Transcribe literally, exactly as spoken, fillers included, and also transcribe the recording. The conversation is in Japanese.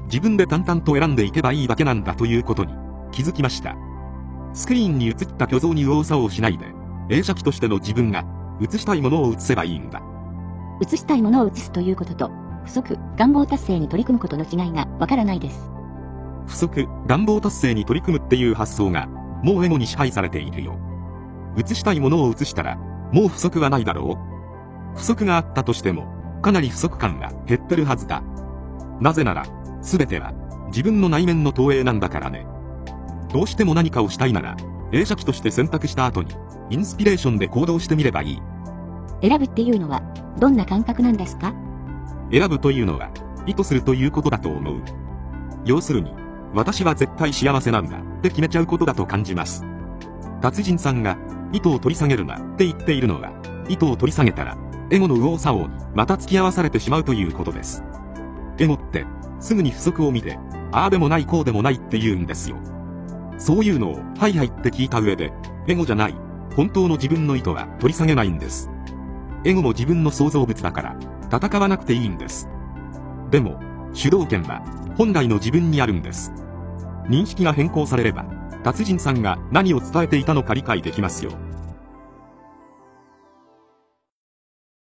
自分で淡々と選んでいけばいいだけなんだということに気づきました。スクリーンに映った虚像に右往左往しないで、映写機としての自分が映したいものを映せばいいんだ。 映したいものを映すということと、不足、願望達成に取り組むことの違いがわからないです。 不足、願望達成に取り組むっていう発想が、もうエゴに支配されているよ。映したいものを映したら、もう不足はないだろう。不足があったとしても、かなり不足感が減ってるはずだ。なぜなら、すべては、自分の内面の投影なんだからね。どうしても何かをしたいなら、映写機として選択した後に、インスピレーションで行動してみればいい。 選ぶっていうのは、どんな感覚なんですか？ 選ぶというのは、意図するということだと思う。要するに、私は絶対幸せなんだって決めちゃうことだと感じます。達人さんが、意図を取り下げるなって言っているのは、意図を取り下げたら、エゴの右往左往にまた付き合わされてしまうということです。エゴって、すぐに不足を見て、ああでもないこうでもないって言うんですよ。そういうのを、はいはいって聞いた上で、エゴじゃない、本当の自分の意図は取り下げないんです。エゴも自分の創造物だから、戦わなくていいんです。でも、主導権は、本来の自分にあるんです。認識が変更されれば、達人さんが何を伝えていたのか理解できますよ。